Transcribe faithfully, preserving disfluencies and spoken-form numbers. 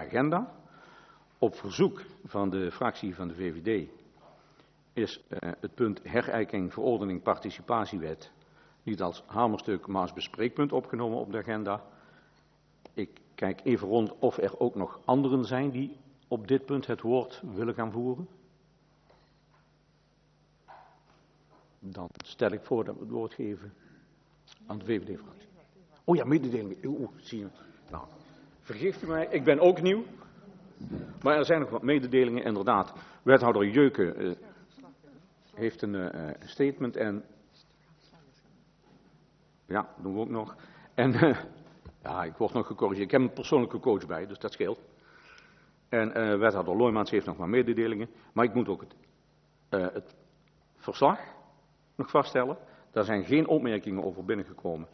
agenda. Op verzoek van de fractie van de V V D is uh, het punt herijking verordening participatiewet niet als hamerstuk, maar als bespreekpunt opgenomen op de agenda. Ik kijk even rond of er ook nog anderen zijn die op dit punt het woord willen gaan voeren. Dan stel ik voor dat we het woord geven aan de V V D-fractie. Oh ja, mededeling. Oeh, zie je. Nou, vergeeft u mij, ik ben ook nieuw. Maar er zijn nog wat mededelingen, inderdaad. Wethouder Jeuken uh, heeft een uh, statement en... Ja, doen we ook nog. En uh, ja, ik word nog gecorrigeerd. Ik heb een persoonlijke coach bij, dus dat scheelt. En uh, wethouder Loijmans heeft nog maar mededelingen. Maar ik moet ook het, uh, het verslag nog vaststellen. Daar zijn geen opmerkingen over binnengekomen.